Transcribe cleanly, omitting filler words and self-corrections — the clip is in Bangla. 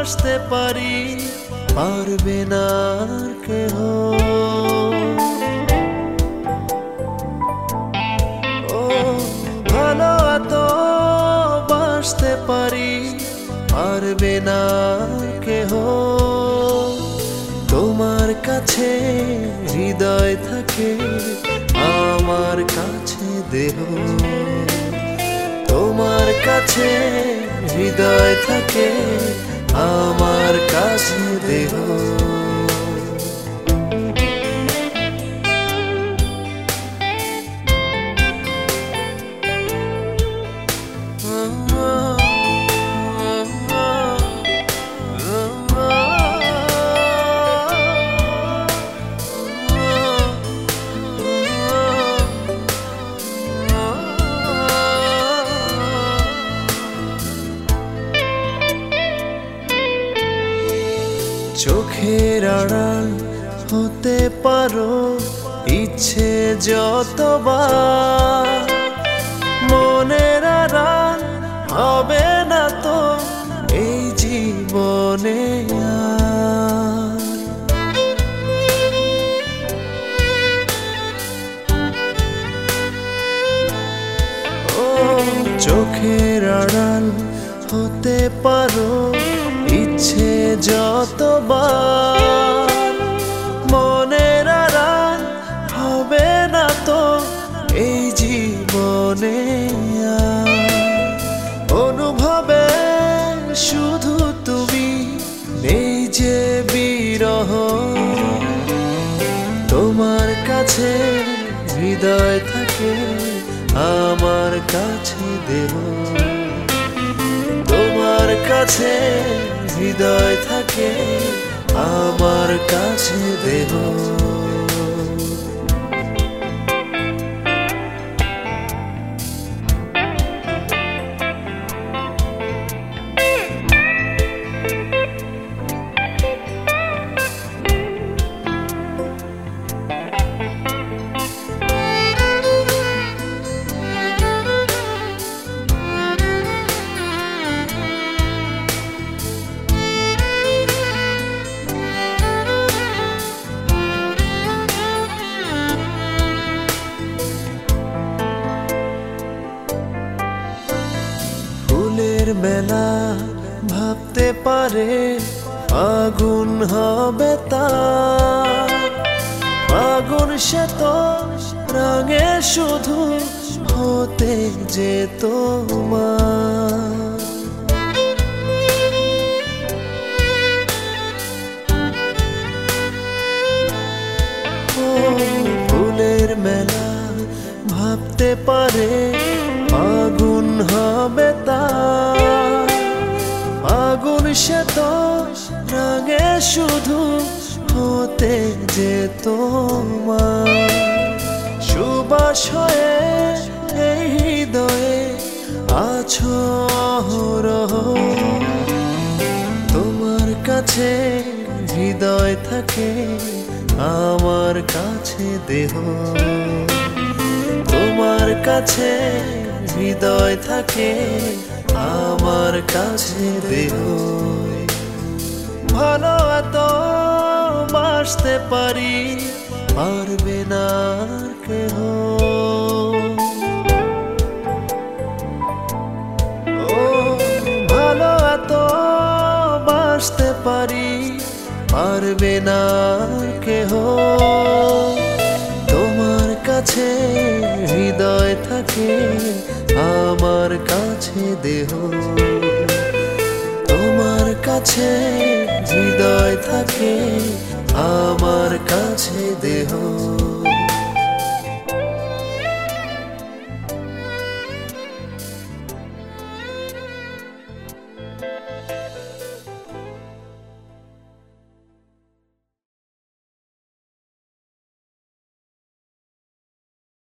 বাসতে পারি, পারবে না আর কেহ। ও ভালো এত বাসতে পারি, পারবে না আর কেহ। তোমার কাছে হৃদয় থাকে, আমার কাছে দেহ। তোমার কাছে হৃদয় থাকে, আমার কাছে দেহ। চোখের আড়াল হতে পারো ইচ্ছে যতবার, মনের আড়াল হবে না তো এই জীবনে আর। ও চোখের আড়াল হতে পারো ইচ্ছে যতবার, মনের আড়াল হবে না তো এই জীবনে আর। অনুভবে শুধু তুমি, নেই যে বিরহ। তোমার কাছে হৃদয় থাকে, আমার কাছে দেহ। তোমার কাছে হৃদয় থাকে, আমার কাছে দেহ। মেলা ভাবতে পারে আগুন হবে তার, আগুন সে তো রাঙে শুধু হতে যে তোমার। ফুলের মেলা ভাবতে পারে আগুন হবে তার, আগুন সে তো রাঙে শুধু হতে যে তোমার। সুবাস হয়ে এই হৃদয়ে আছো অহরহ। তোমার কাছে হৃদয় থাকে, আমার কাছে দেহ। তোমার কাছে হৃদয় থাকে, আমার কাছে দেহ। ভালো এত বাসতে পারি, পারবে না আর কেহ। ও ভালো এত বাসতে পারি, পারবে না আর কেহ। তোমার কাছে হৃদয় থাকে, আমার কাছে দেহ। তোমার কাছে হৃদয় থাকে, আমার কাছে দেহ।